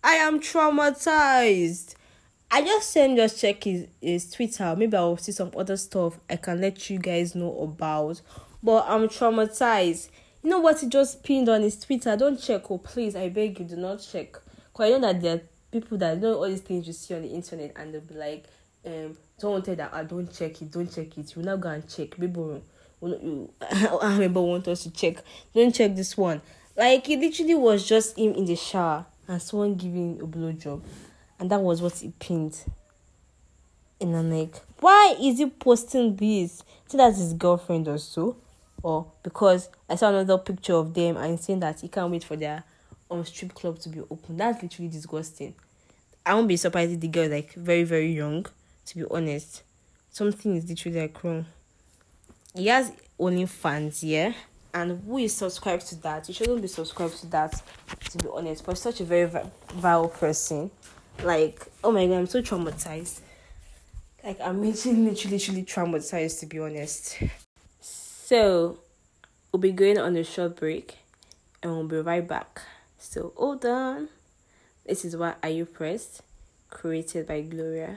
I am traumatized. I just check his Twitter. Maybe I'll see some other stuff I can let you guys know about. But I'm traumatized. You know what he just pinned on his Twitter? Don't check, oh please, I beg you, do not check. Because I know that there are people that know all these things you see on the internet and they'll be like, someone tell that don't check it, don't check it. You now go and check. People I remember want us to check. Don't check this one. Like it literally was just him in the shower and someone giving a blowjob. And that was what he pinned. And I'm like, why is he posting this? So that's his girlfriend or so? Or because I saw another picture of them and saying that he can't wait for their strip club to be open. That's literally disgusting. I won't be surprised if the girl is like very, very young, to be honest. Something is literally like wrong. He has OnlyFans, yeah? And who is subscribed to that? You shouldn't be subscribed to that, to be honest. But such a very vile person. Like, oh my god, I'm so traumatized. Like, I'm literally traumatized, to be honest. So, we'll be going on a short break. And we'll be right back. So, hold on. This is Why Are You Pressed? Created by Gloria.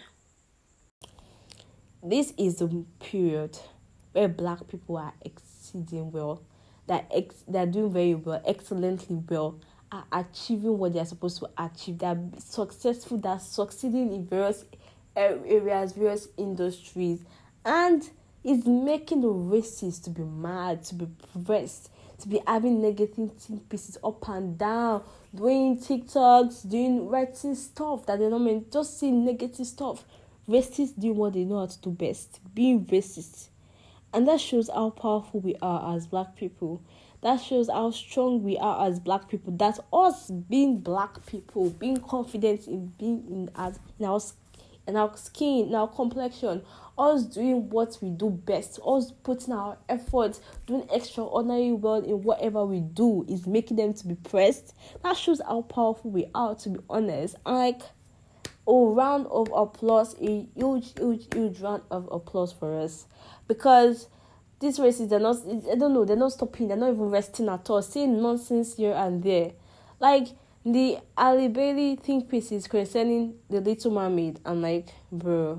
This is the period where black people are exceeding well. They're doing very well, excellently well, are achieving what they're supposed to achieve. They're successful, they're succeeding in various areas, various industries, and it's making the racists to be mad, to be pressed, to be having negative think pieces up and down, doing TikToks, writing stuff that they don't mean, just saying negative stuff. Racists doing what they know how to do best, being racist. And that shows how powerful we are as black people. That shows how strong we are as black people. That us being black people, being confident in being in our skin, in our complexion, us doing what we do best, us putting our efforts, doing extraordinary well in whatever we do is making them to be pressed. That shows how powerful we are, to be honest. Like, a round of applause, a huge round of applause for us. Because these races, they're not stopping, they're not even resting at all, saying nonsense here and there. Like, the Ali Bailey think pieces concerning the Little Mermaid. I'm like, bro,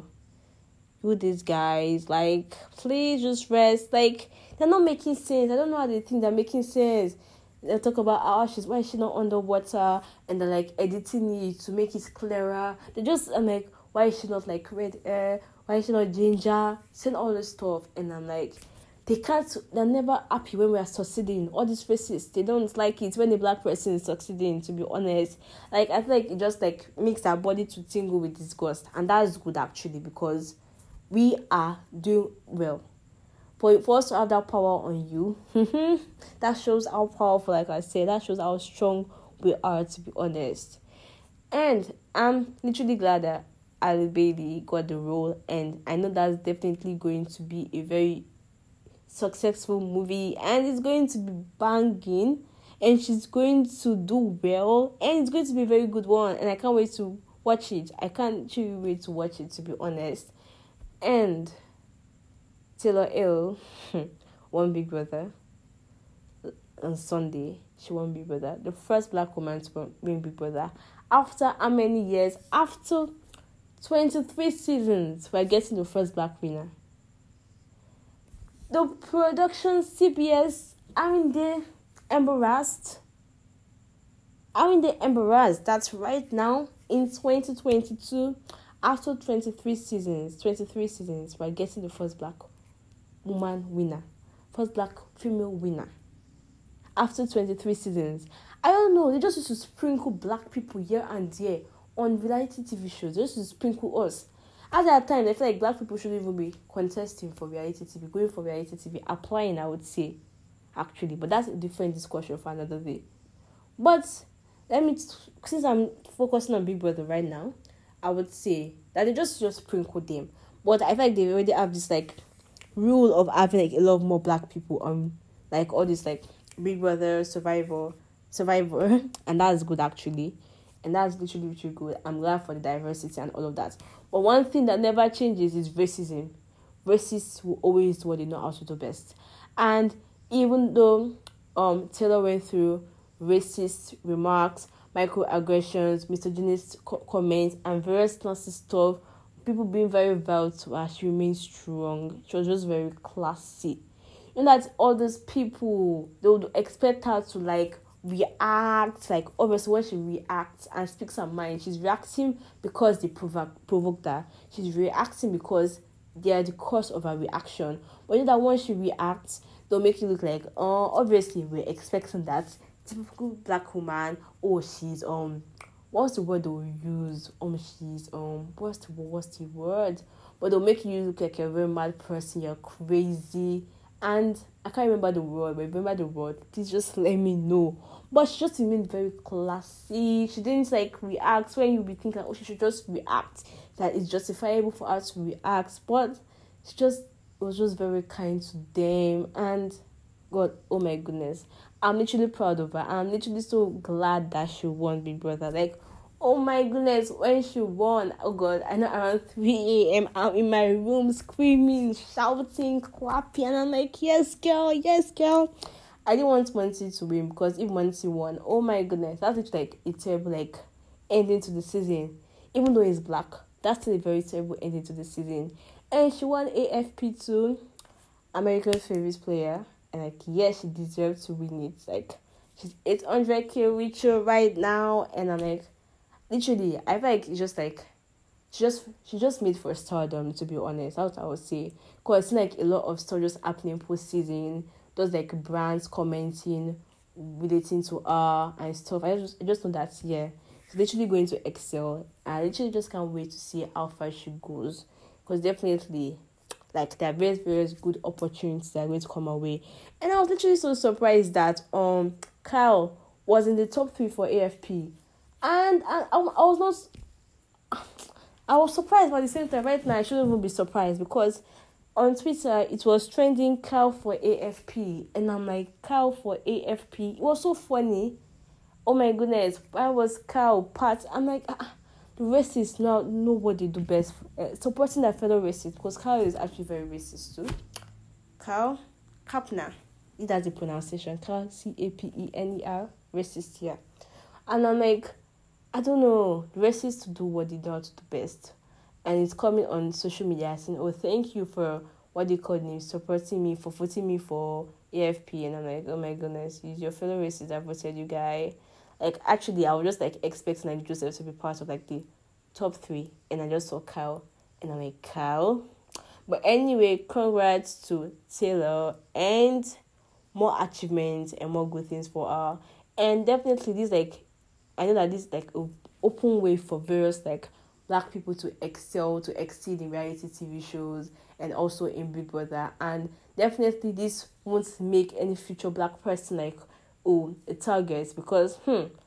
who these guys? Like, please just rest. Like, they're not making sense. I don't know how they think they're making sense. They talk about why is she not underwater, and they're like editing it to make it clearer. I'm like, why is she not like red hair? Why is she not ginger? Saying all this stuff, and I'm like, they're never happy when we are succeeding. All these racists, they don't like it when the black person is succeeding, to be honest. Like, I feel like it just like makes our body to tingle with disgust, and that's good actually, because we are doing well. For us to have that power on you, that shows how powerful, like I said, that shows how strong we are, to be honest. And I'm literally glad that Ali Bailey got the role, and I know that's definitely going to be a very successful movie, and it's going to be banging, and she's going to do well, and it's going to be a very good one, and I can't wait to watch it. I can't truly wait to watch it, to be honest. And Taylor Hill won Big Brother on Sunday. She won Big Brother. The first black woman to win Big Brother. After how many years? After 23 seasons, we're getting the first black winner. The production, CBS, aren't they embarrassed? Aren't they embarrassed that right now, in 2022, after 23 seasons, we're getting the first black woman winner, first black female winner after 23 seasons. I don't know, they just used to sprinkle black people here and there on reality TV shows. They just used to sprinkle us. At that time, I feel like black people shouldn't even be contesting for reality TV, going for reality TV, applying, I would say, actually. But that's a different discussion for another day. But since I'm focusing on Big Brother right now, I would say that they just sprinkle them. But I feel like they already have this like rule of having like a lot more black people on like all this like Big Brother, Survivor, and that's good actually, and that's literally good. I'm glad for the diversity and all of that. But one thing that never changes is racism. Racists will always do what they know how to do best. And even though Taylor went through racist remarks, microaggressions, misogynist comments, and various nasty stuff. People being very vile to her, she remained strong. She was just very classy. You know that all these people, they would expect her to like react, like obviously when she reacts and speaks her mind, she's reacting because they provoked her. She's reacting because they are the cause of her reaction. But you know that when she reacts, they'll make you look like, oh, obviously we're expecting that typical black woman. Oh, she's what's the word they'll use? She's what's the word? But they'll make you look like a very mad person. You're crazy, and I can't remember the word. But remember the word, please just let me know. But she just remained very classy. She didn't like react when you be thinking, oh, she should just react. That it's justifiable for her to react, but she just was just very kind to them. And God, oh my goodness, I'm literally proud of her. I'm literally so glad that she won Big Brother. Like, oh my goodness, when she won, oh God, I know around 3 a.m. I'm in my room screaming, shouting, clapping, and I'm like, yes, girl, yes, girl. I didn't want Monty to win because if Monty won, oh my goodness, that's like a terrible like ending to the season. Even though he's black, that's still a very terrible ending to the season. And she won AFP too, America's favorite player. And like, yes, she deserved to win it. Like, she's 800k richer right now. And I'm like, literally, I feel like it's just like, she just made for stardom, to be honest. That's what I would say. Because I see like a lot of stuff just happening post-season. Those like brands commenting, relating to her and stuff. I just know that, yeah, she's literally going to excel. I literally just can't wait to see how far she goes. Because definitely, like, there are very, very good opportunities that are going to come our way. And I was literally so surprised that Kyle was in the top 3 for AFP. And I was not... I was surprised, but at the same time, right now, I shouldn't even be surprised because on Twitter, it was trending Kyle for AFP. And I'm like, Kyle for AFP? It was so funny. Oh my goodness. Why was Kyle Pat? I'm like, the racists now know what they do best. Supporting their fellow racists, because Kyle is actually very racist too. Kyle Kapner. That's the pronunciation. Kyle, Capener. Racist, yeah. And I'm like, I don't know, the racists do what they know how to do best. And it's coming on social media saying, oh, thank you for what they call me, supporting me, for voting me for AFP. And I'm like, oh my goodness, your fellow racists that voted you guy. Like, actually, I was just like expecting like Joseph to be part of like the top 3. And I just saw Kyle. And I'm like, Kyle? But anyway, congrats to Taylor and more achievements and more good things for her. And definitely this like, I know that this is like an open way for various like black people to excel, to exceed in reality TV shows and also in Big Brother. And definitely this won't make any future black person like, oh, a target, because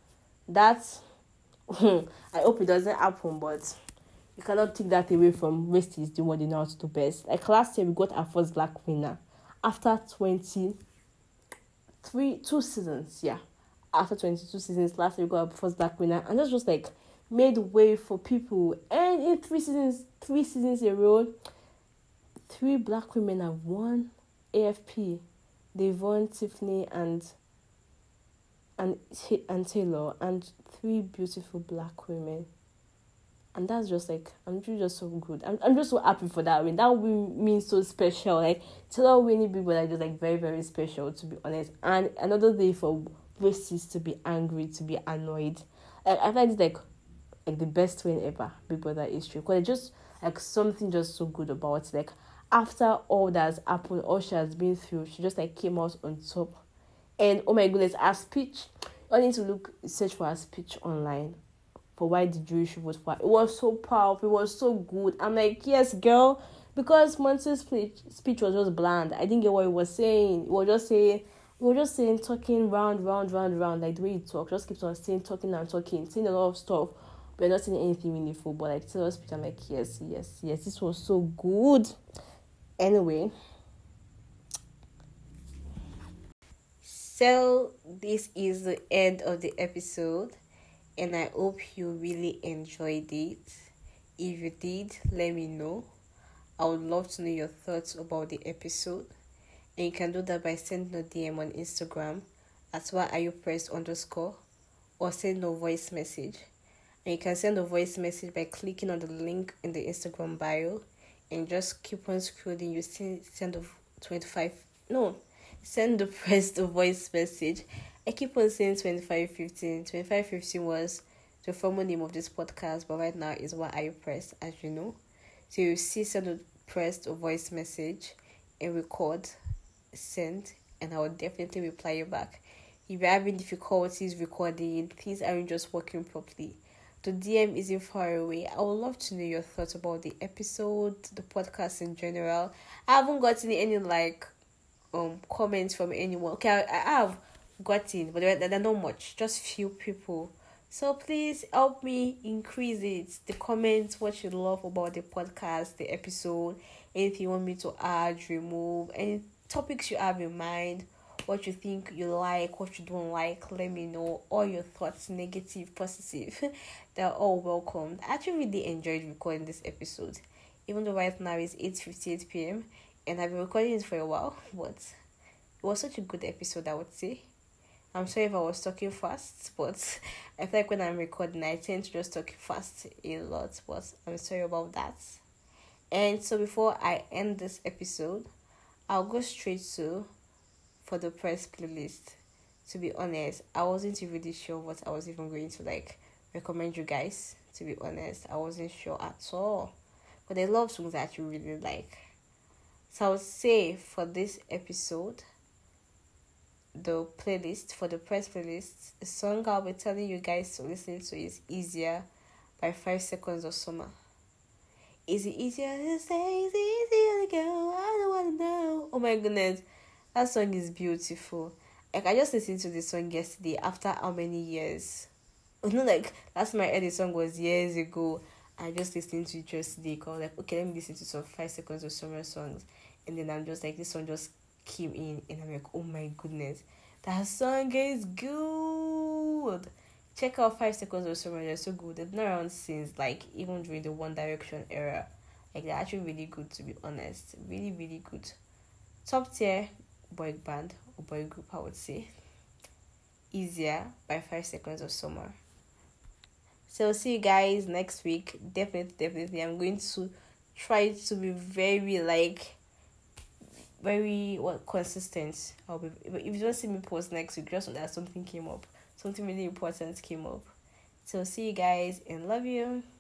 that's I hope it doesn't happen, but you cannot take that away from racists doing what they know how to do best. Like last year we got our first black winner after 2 seasons, yeah. After 22 seasons, last year we got our first black winner, and that's just like made way for people. And in 3 seasons in a row, 3 black women have won AFP. They've won Tiffany and Taylor, and 3 beautiful black women. And that's just like, I'm just so good. I'm just so happy for that win. That win means so special. Like, Taylor winning Big Brother is just like very, very special, to be honest. And another day for racists to be angry, to be annoyed. Like, I find it's like the best win ever, Big Brother history. Because it's just like something just so good about it. Like, after all that's happened, all she has been through, she just like came out on top. And oh my goodness, her speech, I need to search for her speech online for why the jury should vote for her. It was so powerful, it was so good. I'm like, yes, girl, because Monty's speech was just bland. I didn't get what he was saying. He was just saying, talking round, like the way he talks. Just keeps on saying, talking, saying a lot of stuff, but not saying anything meaningful. But like Taylor's speech, I'm like, yes, this was so good. Anyway, so this is the end of the episode, and I hope you really enjoyed it. If you did, let me know. I would love to know your thoughts about the episode, and you can do that by sending a DM on Instagram at @whyareyoupressed_, or send a voice message. And you can send a voice message by clicking on the link in the Instagram bio and just keep on scrolling. You see, send the 25, no, send the press the voice message. I keep on saying 2515. 2515 was the formal name of this podcast, but right now is what I press, as you know. So you see, send the press the voice message and record, send, and I will definitely reply you back. If you're having difficulties recording, things aren't just working properly, the DM isn't far away. I would love to know your thoughts about the episode, the podcast in general. I haven't gotten any comments from anyone. Okay, I have gotten, but they're not much, just few people. So please help me increase it. The comments, what you love about the podcast, the episode, anything you want me to add, remove, any topics you have in mind, what you think you like, what you don't like, let me know. All your thoughts, negative, positive, they're all welcomed. I actually really enjoyed recording this episode, even though right now it's 8:58 p.m. and I've been recording it for a while, but it was such a good episode, I would say. I'm sorry if I was talking fast, but I feel like when I'm recording, I tend to just talk fast a lot, but I'm sorry about that. And so before I end this episode, I'll go straight to for the press playlist. To be honest, I wasn't really sure what I was even going to recommend you guys. To be honest, I wasn't sure at all, but there are a lot of songs that you really like. So I would say for this episode, the playlist, for the press playlist, the song I'll be telling you guys to listen to is Easier by 5 Seconds of Summer. Is it easier to say? Is it easier to go? I don't want to know. Oh my goodness, that song is beautiful. I just listened to this song yesterday after how many years? Last time I heard the song was years ago. I just listened to it yesterday because okay, let me listen to some 5 Seconds of Summer songs. And then I'm just this song just came in and I'm like, oh my goodness, that song is good. Check out 5 Seconds of Summer, they're so good. They've been around since even during the One Direction era. They're actually really good, to be honest. Really, really good. Top tier boy band or boy group, I would say. Easier by 5 Seconds of Summer. So see you guys next week. Definitely I'm going to try to be very consistent. I'll be, if you don't see me post next week, just know that something came up, something really important came up. So see you guys and love you.